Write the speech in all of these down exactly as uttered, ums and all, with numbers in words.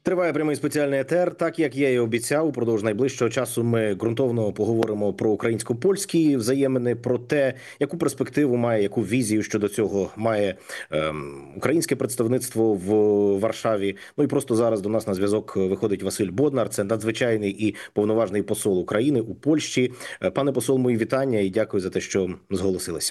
Триває прямий спеціальний етер. Так як я і обіцяв, упродовж найближчого часу ми ґрунтовно поговоримо про українсько-польські взаємини, про те, яку перспективу має, яку візію щодо цього має ем, українське представництво в Варшаві. Ну і просто зараз до нас на зв'язок виходить Василь Боднар. Це надзвичайний і повноважний посол України у Польщі. Пане посол, мої вітання і дякую за те, що зголосилися.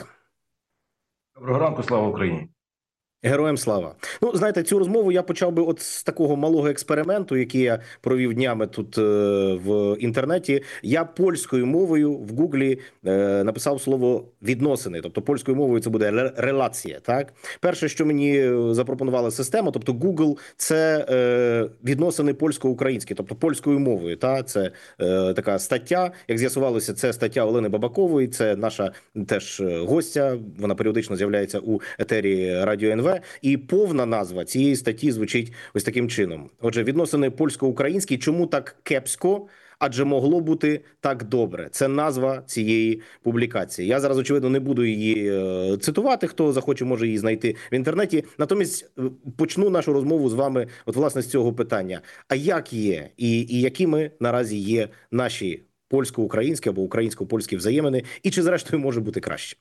Доброго ранку, слава Україні. Героям слава. Ну, знаєте, цю розмову я почав би от з такого малого експерименту, який я провів днями тут е, в інтернеті. Я польською мовою в Гуглі е, написав слово «відносини». Тобто польською мовою це буде «релація». Так? Перше, що мені запропонувала система, тобто Google, це е, відносини польсько-українські, тобто польською мовою. Та? Це е, така стаття. Як з'ясувалося, це стаття Олени Бабакової, це наша теж гостя. Вона періодично з'являється у етері Радіо ен ве. І повна назва цієї статті звучить ось таким чином. Отже, відносини польсько-українські. Чому так кепсько? Адже могло бути так добре. Це назва цієї публікації. Я зараз, очевидно, не буду її е, цитувати. Хто захоче, може її знайти в інтернеті. Натомість почну нашу розмову з вами, от власне, з цього питання. А як є і, і якими наразі є наші польсько-українські або українсько-польські взаємини? І чи, зрештою, може бути краще?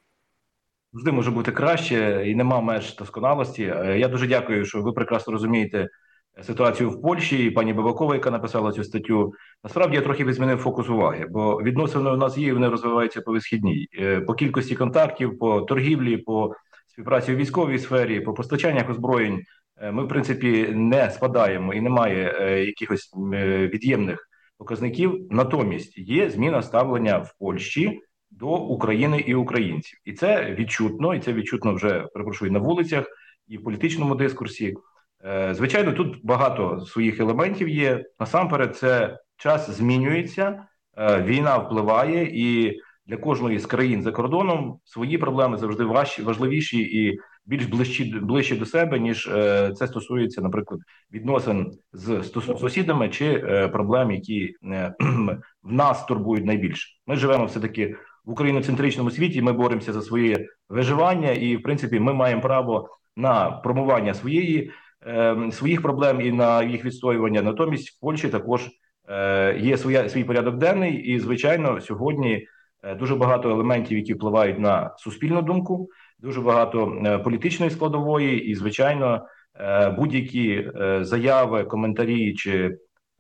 Завжди може бути краще і нема меж досконалості. Я дуже дякую, що ви прекрасно розумієте ситуацію в Польщі. І пані Бабакова, яка написала цю статтю. Насправді я трохи змінив фокус уваги, бо відносини у нас є, і вони розвиваються по висхідній. По кількості контактів, по торгівлі, по співпраці у військовій сфері, по постачаннях озброєнь. Ми, в принципі, не спадаємо і немає якихось від'ємних показників. Натомість є зміна ставлення в Польщі до України і українців. І це відчутно, і це відчутно вже, перепрошую, на вулицях і в політичному дискурсі. Звичайно, тут багато своїх елементів є. Насамперед, це час змінюється, війна впливає, і для кожної з країн за кордоном свої проблеми завжди важчі, важливіші і більш ближчі, ближчі до себе, ніж це стосується, наприклад, відносин з сусідами чи проблем, які в нас турбують найбільше. Ми живемо все-таки в україноцентричному світі, ми боремося за своє виживання, і, в принципі, ми маємо право на промовання своєї, е, своїх проблем і на їх відстоювання. Натомість в Польщі також е, є своя, свій порядок денний, і, звичайно, сьогодні е, дуже багато елементів, які впливають на суспільну думку, дуже багато е, політичної складової, і, звичайно, е, будь-які е, заяви, коментарі чи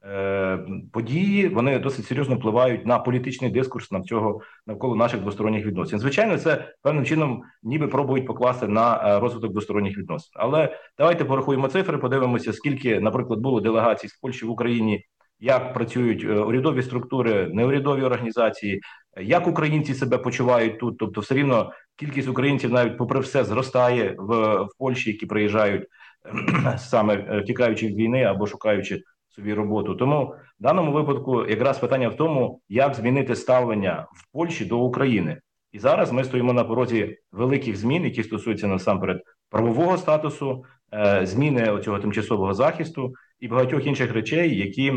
події, вони досить серйозно впливають на політичний дискурс навколо, навколо наших двосторонніх відносин. Звичайно, це певним чином ніби пробують покласти на розвиток двосторонніх відносин. Але давайте порахуємо цифри, подивимося, скільки, наприклад, було делегацій з Польщі в Україні, як працюють урядові структури, неурядові організації, як українці себе почувають тут. Тобто все рівно кількість українців навіть попри все зростає в, в Польщі, які приїжджають саме втікаючи від війни або шукаючи собі роботу. Тому в даному випадку якраз питання в тому, як змінити ставлення в Польщі до України. І зараз ми стоїмо на порозі великих змін, які стосуються насамперед правового статусу, е, зміни цього тимчасового захисту і багатьох інших речей, які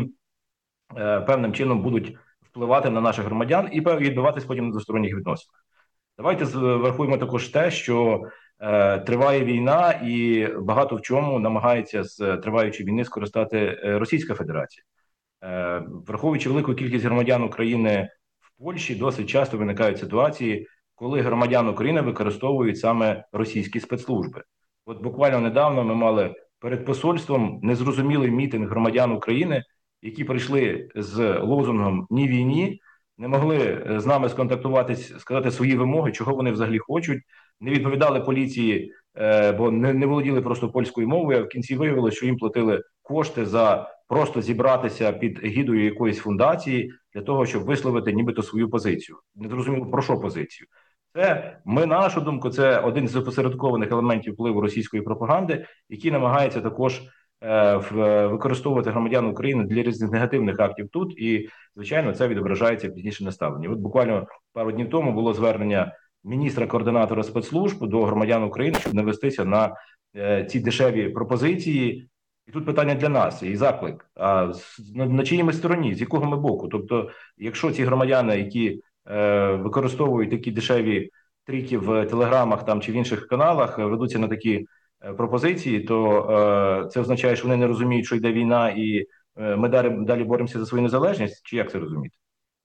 е, певним чином будуть впливати на наших громадян і відбиватись потім на двосторонніх відносинах. Давайте врахуємо також те, що е, триває війна і багато в чому намагається з триваючої війни скористати Російська Федерація. Е, враховуючи велику кількість громадян України в Польщі, досить часто виникають ситуації, коли громадян України використовують саме російські спецслужби. От буквально недавно ми мали перед посольством незрозумілий мітинг громадян України, які прийшли з лозунгом «Ні війні», не могли з нами сконтактуватись, сказати свої вимоги, чого вони взагалі хочуть, не відповідали поліції, бо не, не володіли просто польською мовою, а в кінці виявилося, що їм платили кошти за просто зібратися під гідою якоїсь фундації для того, щоб висловити нібито свою позицію. Не зрозуміло, про що позицію. Це, ми, на нашу думку, це один з опосередкованих елементів впливу російської пропаганди, який намагається також використовувати громадян України для різних негативних актів тут, і, звичайно, це відображається пізніше на ставленні. От буквально пару днів тому було звернення міністра-координатора спецслужб до громадян України, щоб не вестися на е, ці дешеві пропозиції. І тут питання для нас, і заклик. А на, на чиїй ми стороні, з якого ми боку? Тобто, якщо ці громадяни, які е, використовують такі дешеві тріки в телеграмах там чи в інших каналах, ведуться на такі пропозиції, то е, це означає, що вони не розуміють, що йде війна, і е, ми далі, далі боремося за свою незалежність, чи як це розуміти?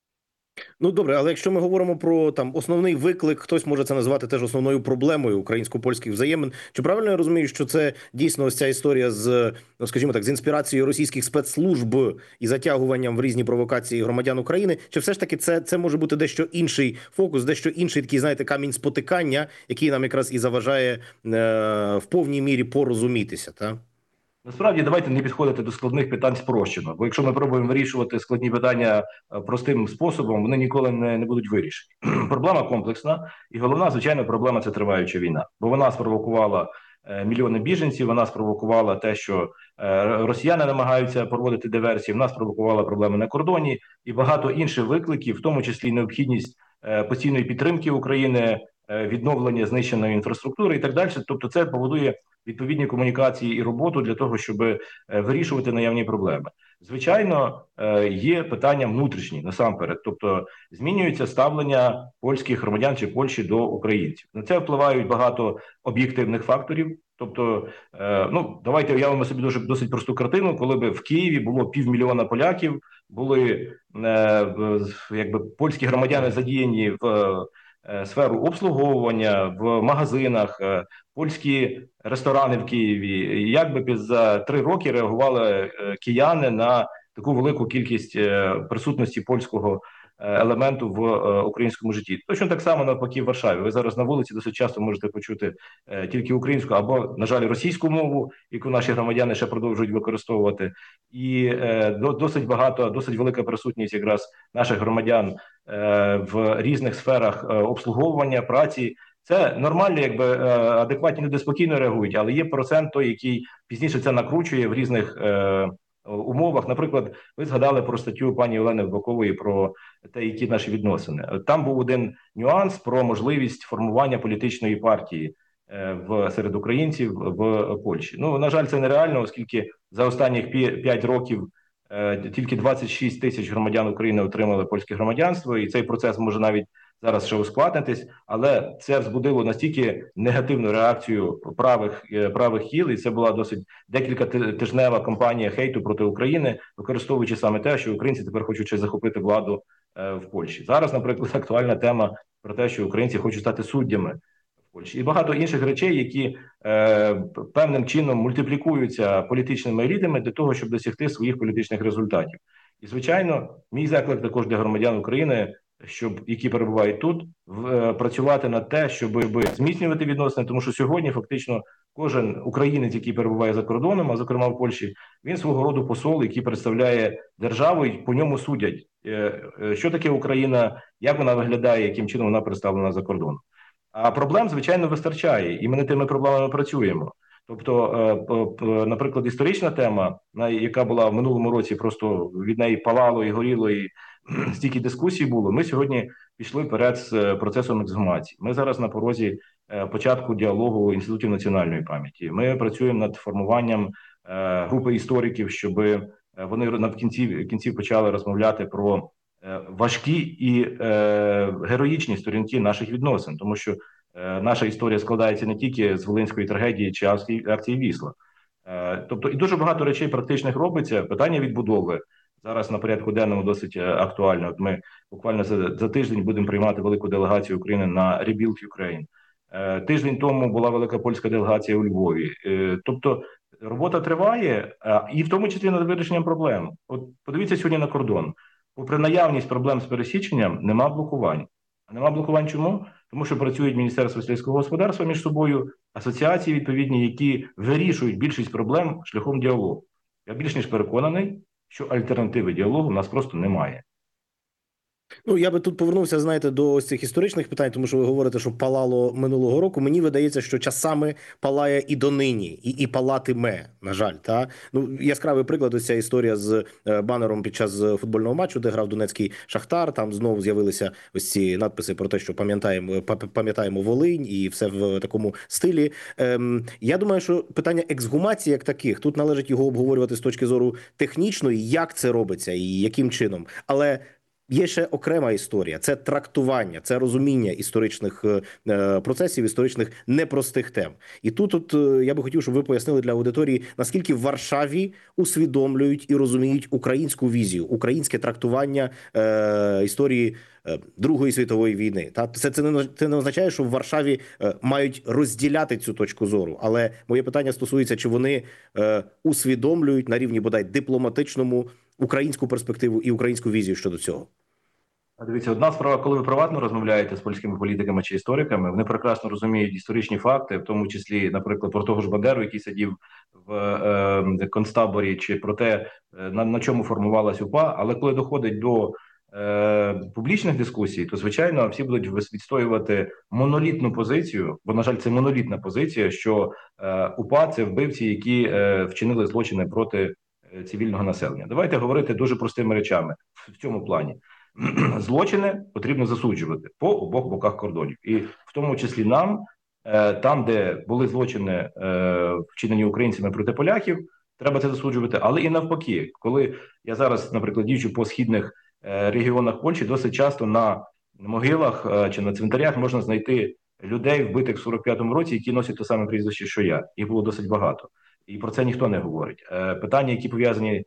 Ну добре, але якщо ми говоримо про там основний виклик, хтось може це назвати теж основною проблемою українсько-польських взаємин. Чи правильно я розумію, що це дійсно ось ця історія з, ну скажімо так, з інспірацією російських спецслужб і затягуванням в різні провокації громадян України? Чи все ж таки це це може бути дещо інший фокус, дещо інший такий, знаєте, камінь спотикання, який нам якраз і заважає е, в повній мірі порозумітися, так? Насправді, давайте не підходити до складних питань спрощено, бо якщо ми пробуємо вирішувати складні питання е, простим способом, вони ніколи не, не будуть вирішені. Проблема комплексна, і головна, звичайно, проблема це триваюча війна, бо вона спровокувала е, мільйони біженців, вона спровокувала те, що е, росіяни намагаються проводити диверсії, вона спровокувала проблеми на кордоні і багато інших викликів, в тому числі необхідність е, постійної підтримки України, е, відновлення знищеної інфраструктури і так далі. Тобто, це поводує відповідні комунікації і роботу для того, щоб е, вирішувати наявні проблеми. Звичайно, е, є питання внутрішні насамперед, тобто змінюється ставлення польських громадян чи Польщі до українців. На це впливають багато об'єктивних факторів. Тобто, е, ну давайте уявимо собі дуже досить просту картину, коли би в Києві було півмільйона поляків, були е, якби польські громадяни задіяні в е, сферу обслуговування в магазинах, е, польські ресторани в Києві. Як би за три роки реагували е, кияни на таку велику кількість е, присутності польського елементу в е, українському житті? Точно так само навпаки в Варшаві. Ви зараз на вулиці досить часто можете почути е, тільки українську або, на жаль, російську мову, яку наші громадяни ще продовжують використовувати. І е, до, досить багато, досить велика присутність якраз наших громадян е, в різних сферах е, обслуговування, праці. Це нормально, якби адекватні люди спокійно реагують, але є процент той, який пізніше це накручує в різних е, умовах. Наприклад, ви згадали про статтю пані Олени Бакової про те, які наші відносини. Там був один нюанс про можливість формування політичної партії е, в серед українців в Польщі. Ну, на жаль, це нереально, оскільки за останніх п'ять років е, тільки двадцять шість тисяч громадян України отримали польське громадянство, і цей процес може навіть зараз ще ускладнитись, але це взбудило настільки негативну реакцію правих правих хіл, і це була досить декілька тижнева кампанія хейту проти України, використовуючи саме те, що українці тепер хочуть захопити владу е, в Польщі. Зараз, наприклад, актуальна тема про те, що українці хочуть стати суддями в Польщі, і багато інших речей, які е, певним чином мультиплікуються політичними елітами для того, щоб досягти своїх політичних результатів. І звичайно, мій заклик також для громадян України, щоб які перебувають тут, в, працювати над те, щоб зміцнювати відносини, тому що сьогодні фактично кожен українець, який перебуває за кордоном, а зокрема в Польщі, він свого роду посол, який представляє державу, і по ньому судять, що таке Україна, як вона виглядає, яким чином вона представлена за кордоном. А проблем, звичайно, вистачає, і ми над тими проблемами працюємо. Тобто, наприклад, історична тема, яка була в минулому році, просто від неї палало і горіло, і стільки дискусій було. Ми сьогодні пішли вперед з процесом ексгумації. Ми зараз на порозі початку діалогу інститутів національної пам'яті. Ми працюємо над формуванням групи істориків, щоб вони на кінці кінці почали розмовляти про важкі і героїчні сторінки наших відносин, тому що наша історія складається не тільки з Волинської трагедії чи акції Вісла. Тобто і дуже багато речей практичних робиться. Питання відбудови зараз на порядку денному досить актуально. От ми буквально за, за тиждень будемо приймати велику делегацію України на Rebuild Ukraine. Тиждень тому була велика польська делегація у Львові. Тобто робота триває, і в тому числі над вирішенням проблем. От подивіться сьогодні на кордон. Попри наявність проблем з пересіченням, нема блокувань. А нема блокувань чому? Тому що працюють Міністерство сільського господарства між собою, асоціації відповідні, які вирішують більшість проблем шляхом діалогу. Я більш ніж переконаний, що альтернативи діалогу в нас просто немає. Ну, я би тут повернувся, знаєте, до ось цих історичних питань, тому що ви говорите, що палало минулого року. Мені видається, що часами палає і донині, і, і палатиме, на жаль. Та? Ну, яскравий приклад, ось ця історія з банером під час футбольного матчу, де грав Донецький Шахтар. Там знову з'явилися ось ці надписи про те, що пам'ятаємо, пам'ятаємо Волинь, і все в такому стилі. Ем, я думаю, що питання ексгумації як таких, тут належить його обговорювати з точки зору технічної, як це робиться і яким чином. Але Є ще окрема історія: це трактування, це розуміння історичних е, процесів, історичних непростих тем. І тут, от е, я би хотів, щоб ви пояснили для аудиторії, наскільки в Варшаві усвідомлюють і розуміють українську візію, українське трактування е, історії е, Другої світової війни. Та це це не це не означає, що в Варшаві е, мають розділяти цю точку зору. Але моє питання стосується, чи вони е, усвідомлюють на рівні бодай дипломатичному українську перспективу і українську візію щодо цього. Дивіться, одна справа, коли ви приватно розмовляєте з польськими політиками чи істориками, вони прекрасно розуміють історичні факти, в тому числі, наприклад, про того ж Бандеру, який сидів в е, концтаборі, чи про те, на, на чому формувалась УПА. Але коли доходить до е, публічних дискусій, то, звичайно, всі будуть відстоювати монолітну позицію, бо, на жаль, це монолітна позиція, що е, УПА – це вбивці, які е, вчинили злочини проти цивільного населення. Давайте говорити дуже простими речами в цьому плані. Злочини потрібно засуджувати по обох боках кордонів, і в тому числі нам, там, де були злочини, вчинені українцями проти поляків, треба це засуджувати. Але і навпаки, коли я зараз, наприклад, їжджу по східних регіонах Польщі, досить часто на могилах чи на цвинтарях можна знайти людей, вбитих в сорок п'ятому році, які носять те саме прізвище, що я. Їх було досить багато. І про це ніхто не говорить. Питання, які пов'язані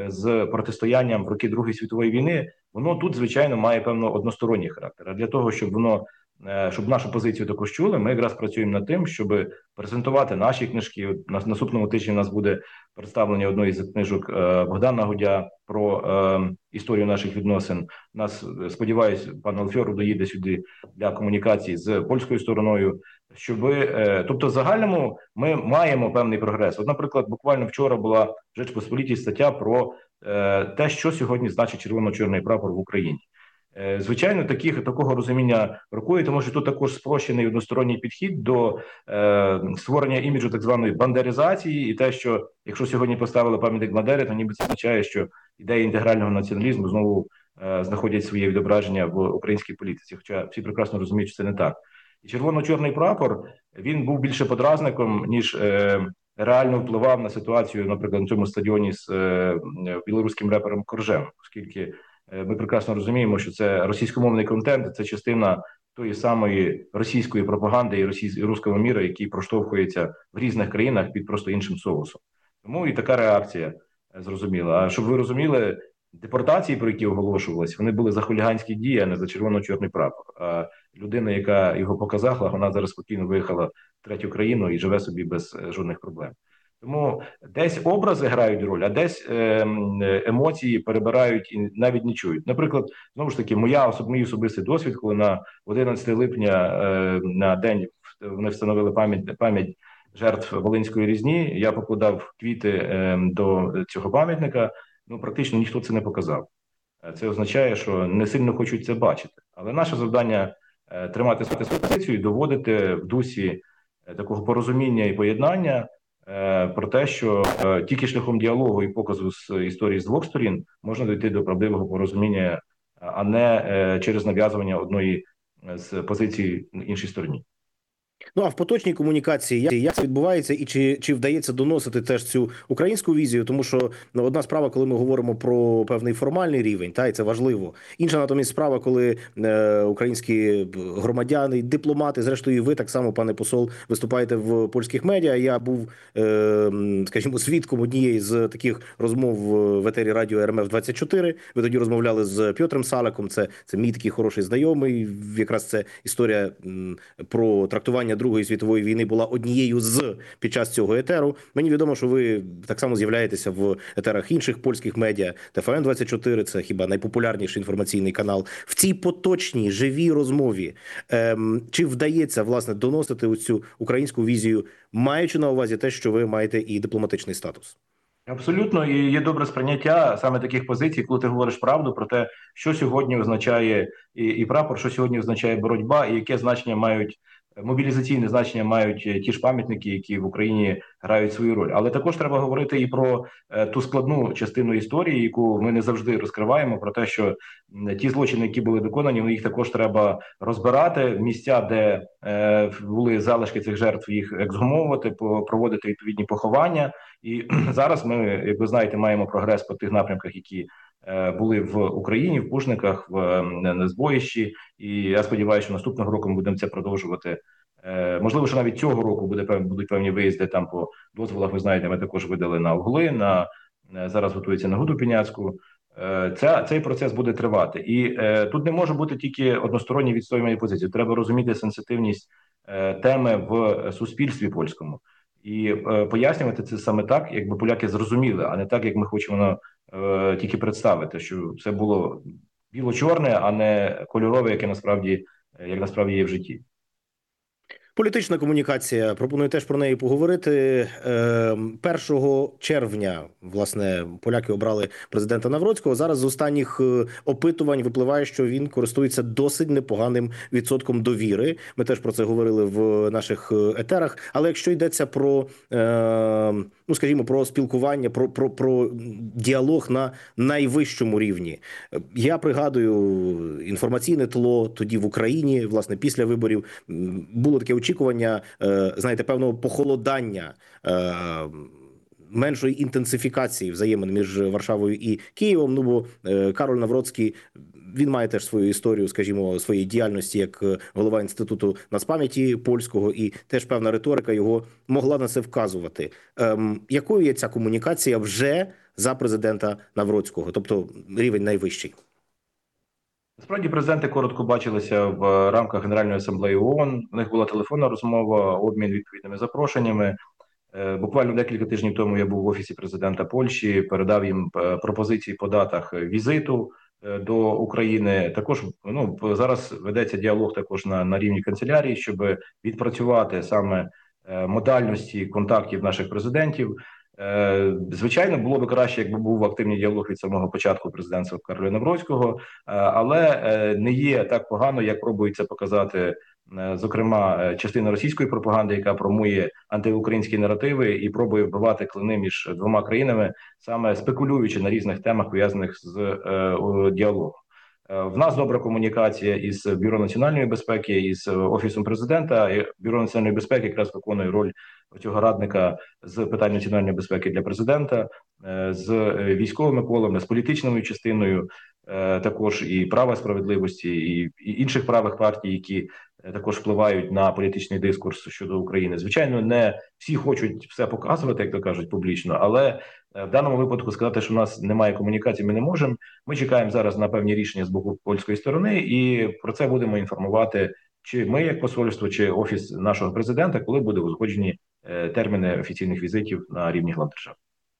з протистоянням в роки Другої світової війни, воно тут, звичайно, має певно односторонній характер. А для того, щоб воно, щоб нашу позицію також чули, ми якраз працюємо над тим, щоб презентувати наші книжки. На наступному тижні у нас буде представлення одної з книжок Богдана Гудя про е, історію наших відносин. Нас, сподіваюсь, пан Алфьоров доїде сюди для комунікації з польською стороною. Щоб, е, тобто, в загальному ми маємо певний прогрес. От, наприклад, буквально вчора була в Жечпосполітій стаття про е, те, що сьогодні значить червоно-чорний прапор в Україні. Е, звичайно, таких, такого розуміння бракує, тому що тут також спрощений односторонній підхід до е, створення іміджу так званої бандеризації, і те, що якщо сьогодні поставили пам'ятник Бандери, то ніби це означає, що ідеї інтегрального націоналізму знову е, знаходять своє відображення в українській політиці, хоча всі прекрасно розуміють, що це не так. І червоно-чорний прапор, він був більше подразником, ніж е, реально впливав на ситуацію, наприклад, на цьому стадіоні з е, білоруським репером Коржем, оскільки е, ми прекрасно розуміємо, що це російськомовний контент, це частина тої самої російської пропаганди і російського руського міра, який проштовхується в різних країнах під просто іншим соусом. Тому і така реакція зрозуміла. А щоб ви розуміли, депортації, про які оголошувалися, вони були за хуліганські дії, а не за червоно-чорний прапор. А людина, яка його показала, вона зараз спокійно виїхала в третю країну і живе собі без жодних проблем. Тому десь образи грають роль, а десь е, емоції перебирають і навіть не чують. Наприклад, знову ж таки, моя особ, мій особистий досвід, коли на одинадцяте липня е, на день вони встановили пам'ять пам'ять жертв Волинської різні, я покладав квіти е, до цього пам'ятника. Ну, практично ніхто це не показав. Це означає, що не сильно хочуть це бачити. Але наше завдання е, тримати свою позицію і доводити в дусі е, такого порозуміння і поєднання е, про те, що е, тільки шляхом діалогу і показу з історії з двох сторін можна дійти до правдивого порозуміння, а не е, через нав'язування одної з позицій іншій стороні. Ну, а в поточній комунікації як це відбувається і чи, чи вдається доносити теж цю українську візію? Тому що ну, одна справа, коли ми говоримо про певний формальний рівень, та, і це важливо. Інша натомість справа, коли е, українські громадяни, дипломати, зрештою і ви так само, пане посол, виступаєте в польських медіа. Я був, е, скажімо, свідком однієї з таких розмов в етері радіо ер ем еф двадцять чотири. Ви тоді розмовляли з Пьотром Саляком, це, це мій такий хороший знайомий. Якраз це історія м, про трактування Другої світової війни була однією з під час цього етеру. Мені відомо, що ви так само з'являєтеся в етерах інших польських медіа. Те еф ен двадцять чотири – це хіба найпопулярніший інформаційний канал. В цій поточній, живій розмові ем, чи вдається, власне, доносити оцю українську візію, маючи на увазі те, що ви маєте і дипломатичний статус? Абсолютно, і є добре сприйняття саме таких позицій, коли ти говориш правду про те, що сьогодні означає і, і прапор, що сьогодні означає боротьба, і яке значення мають мобілізаційне значення мають ті ж пам'ятники, які в Україні грають свою роль. Але також треба говорити і про е, ту складну частину історії, яку ми не завжди розкриваємо, про те, що ті злочини, які були виконані, їх також треба розбирати, місця, де е, були залишки цих жертв, їх ексгумовувати, проводити відповідні поховання. І зараз ми, як ви знаєте, маємо прогрес по тих напрямках, які були в Україні, в Пужниках, в Незбоїщі. І я сподіваюся, що наступного року ми будемо це продовжувати. Можливо, що навіть цього року буде будуть певні виїзди там по дозволах. Ви знаєте, ми також видали на Угли, на зараз готується на Гуду Піняцьку. Ця, цей процес буде тривати. І е, тут не може бути тільки одностороннє відстоювання позиції. Треба розуміти сенситивність е, теми в суспільстві польському. І е, пояснювати це саме так, якби поляки зрозуміли, а не так, як ми хочемо е, тільки представити, що це було біло-чорне, а не кольорове, яке насправді, як насправді є в житті. Політична комунікація. Пропоную теж про неї поговорити. першого червня, власне, поляки обрали президента Навроцького. Зараз з останніх опитувань випливає, що він користується досить непоганим відсотком довіри. Ми теж про це говорили в наших етерах. Але якщо йдеться про, ну, скажімо, про спілкування, про, про, про діалог на найвищому рівні. Я пригадую інформаційне тло тоді в Україні, власне, після виборів було таке очікування, знаєте, певного похолодання, меншої інтенсифікації взаємин між Варшавою і Києвом. Ну, бо Кароль Навроцький, він має теж свою історію, скажімо, своєї діяльності як голова Інституту нацпам'яті польського, і теж певна риторика його могла на це вказувати. Ем, якою є ця комунікація вже за президента Навроцького, тобто рівень найвищий? Насправді президенти коротко бачилися в рамках Генеральної асамблеї ООН. У них була телефонна розмова, обмін відповідними запрошеннями. Буквально декілька тижнів тому я був в офісі президента Польщі, передав їм пропозиції по датах візиту до України. Також ну зараз ведеться діалог також на, на рівні канцелярії, щоб відпрацювати саме модальності контактів наших президентів. Звичайно, було б краще, якби був активний діалог від самого початку президентства Кароля Навроцького, але не є так погано, як пробується показати, зокрема, частина російської пропаганди, яка промує антиукраїнські наративи і пробує вбивати клини між двома країнами, саме спекулюючи на різних темах, пов'язаних з діалогом. В нас добра комунікація із Бюро національної безпеки, із Офісом президента. Бюро національної безпеки якраз виконує роль цього радника з питань національної безпеки для президента, з військовими колами, з політичною частиною, також і права справедливості, і інших правих партій, які також впливають на політичний дискурс щодо України. Звичайно, не всі хочуть все показувати, як то кажуть, публічно, але в даному випадку сказати, що у нас немає комунікації, ми не можемо. Ми чекаємо зараз на певні рішення з боку польської сторони, і про це будемо інформувати чи ми, як посольство, чи офіс нашого президента, коли буде узгоджені терміни офіційних візитів на рівні глав держав.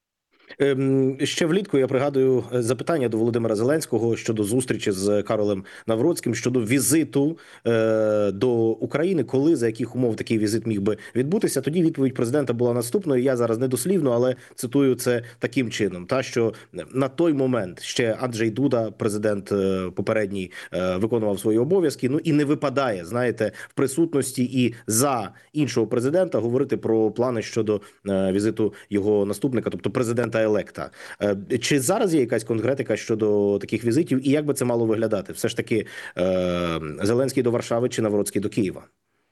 Ще влітку, я пригадую, запитання до Володимира Зеленського щодо зустрічі з Каролем Навроцьким, щодо візиту е, до України, коли, за яких умов такий візит міг би відбутися. Тоді відповідь президента була наступною, я зараз не дослівно, але цитую це таким чином, та що на той момент ще Анджей Дуда, президент попередній, е, виконував свої обов'язки, ну і не випадає, знаєте, в присутності і за іншого президента говорити про плани щодо е, візиту його наступника, тобто президента електа. Чи зараз є якась конкретика щодо таких візитів і як би це мало виглядати? Все ж таки Зеленський до Варшави чи Навроцький до Києва?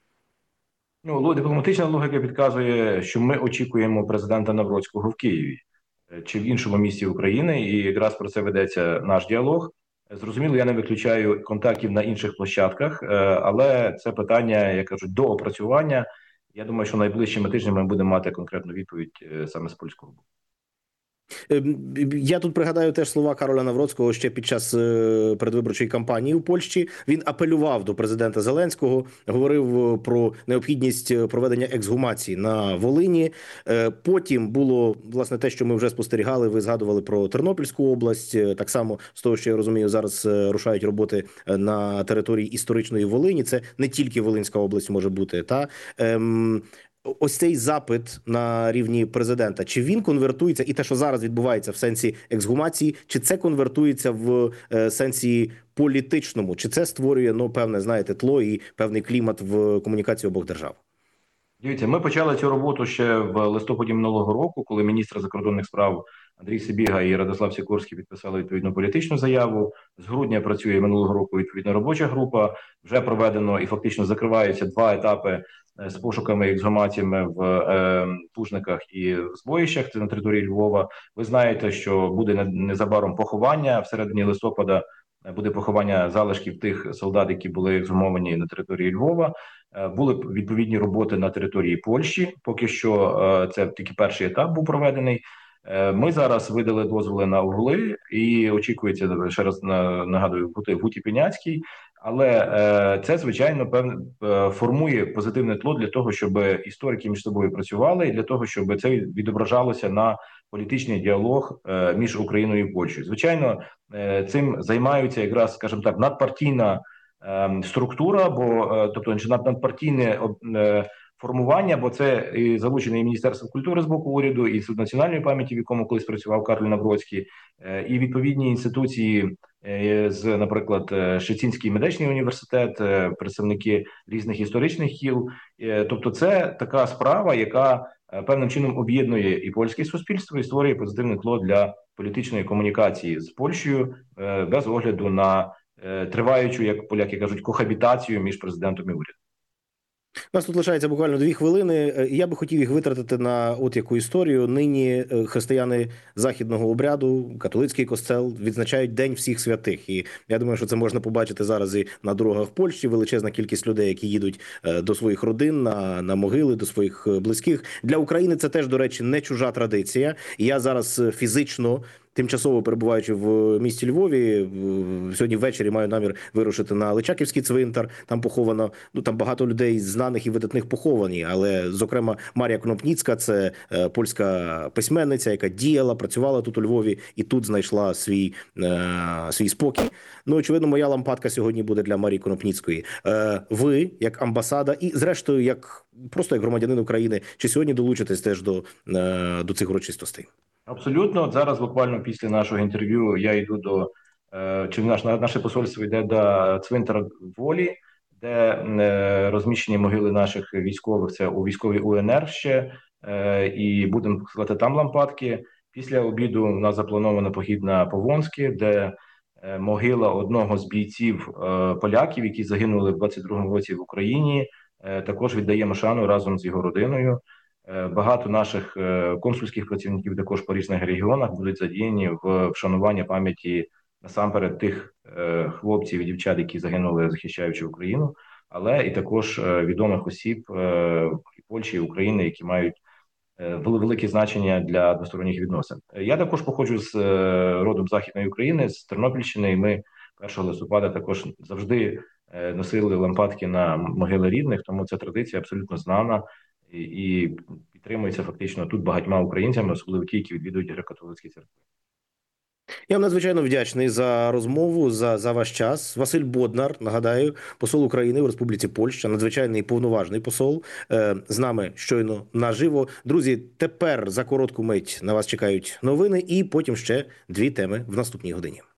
Ну, дипломатична логіка підказує, що ми очікуємо президента Навроцького в Києві чи в іншому місті України, і якраз про це ведеться наш діалог. Зрозуміло, я не виключаю контактів на інших площадках, але це питання, як кажуть, до опрацювання. Я думаю, що найближчими тижнями ми будемо мати конкретну відповідь саме з польського боку. Я тут пригадаю теж слова Кароля Навроцького ще під час передвиборчої кампанії у Польщі. Він апелював до президента Зеленського, говорив про необхідність проведення ексгумації на Волині. Потім було, власне, те, що ми вже спостерігали, ви згадували про Тернопільську область. Так само, з того, що я розумію, зараз рушають роботи на території історичної Волині. Це не тільки Волинська область може бути, та ось цей запит на рівні президента, чи він конвертується, і те, що зараз відбувається в сенсі ексгумації, чи це конвертується в е, сенсі політичному, чи це створює, ну, певне, знаєте, тло і певний клімат в комунікації обох держав? Дивіться, ми почали цю роботу ще в листопаді минулого року, коли міністр закордонних справ Андрій Сибіга і Радослав Сікорський підписали відповідну політичну заяву. З грудня працює минулого року відповідна робоча група. Вже проведено і фактично закриваються два етапи з пошуками і ексгумаціями в е, Пужниках і в Збоїщах, це на території Львова. Ви знаєте, що буде незабаром поховання всередині листопада. Буде поховання залишків тих солдат, які були ексгумовані на території Львова. Були відповідні роботи на території Польщі. Поки що це тільки перший етап був проведений. Ми зараз видали дозволи на угли і очікується, ще раз нагадую, бути в Гуті Піняцькій. Але це, звичайно, певне формує позитивне тло для того, щоб історики між собою працювали, і для того, щоб це відображалося на політичний діалог між Україною і Польщею. Звичайно, цим займаються якраз, скажімо так, надпартійна структура, бо тобто надпартійне формування, бо це і залучене і Міністерство культури з боку уряду, і Суд національної пам'яті, в якому колись працював Карль Навроцький, і відповідні інституції з, наприклад, Щецінський медичний університет, представники різних історичних кіл. Тобто це така справа, яка певним чином об'єднує і польське суспільство, і створює позитивне тло для політичної комунікації з Польщею без огляду на триваючу, як поляки кажуть, кохабітацію між президентом і урядом. У нас тут лишається буквально дві хвилини. Я би хотів їх витратити на от яку історію. Нині християни західного обряду, католицький костел, відзначають День всіх святих. І я думаю, що це можна побачити зараз і на дорогах в Польщі. Величезна кількість людей, які їдуть до своїх родин, на, на могили, до своїх близьких. Для України це теж, до речі, не чужа традиція. І я зараз фізично, тимчасово перебуваючи в місті Львові, сьогодні ввечері маю намір вирушити на Личаківський цвинтар. Там поховано, ну там багато людей знаних і видатних поховані, але, зокрема, Марія Конопніцька – це польська письменниця, яка діяла, працювала тут у Львові і тут знайшла свій, е, свій спокій. Ну, очевидно, моя лампадка сьогодні буде для Марії Конопніцької. Е, ви, як амбасада і, зрештою, як просто як громадянин України, чи сьогодні долучитесь теж до, е, до цих урочистостей? Абсолютно. От зараз, буквально після нашого інтерв'ю, я йду до, чи наш, наше посольство йде до цвинтара Волі, де розміщені могили наших військових, це у військовій УНР ще, і будемо складати там лампадки. Після обіду у нас заплановано похід на Повонське, де могила одного з бійців поляків, які загинули в двадцять другому році в Україні, також віддаємо шану разом з його родиною. Багато наших консульських працівників також по різних регіонах будуть задіяні в вшануванні пам'яті насамперед тих хлопців і дівчат, які загинули, захищаючи Україну, але і також відомих осіб і Польщі, і України, які мають велике значення для двосторонніх відносин. Я також походжу з родом Західної України, з Тернопільщини, і ми першого листопада також завжди носили лампадки на могили рідних, тому ця традиція абсолютно знана і підтримується фактично тут багатьма українцями, особливо ті, які відвідують греко-католицькі церкви. Я вам надзвичайно вдячний за розмову, за, за ваш час. Василь Боднар, нагадаю, посол України в Республіці Польща, надзвичайний повноважний посол, з нами щойно наживо. Друзі, тепер за коротку мить на вас чекають новини і потім ще дві теми в наступній годині.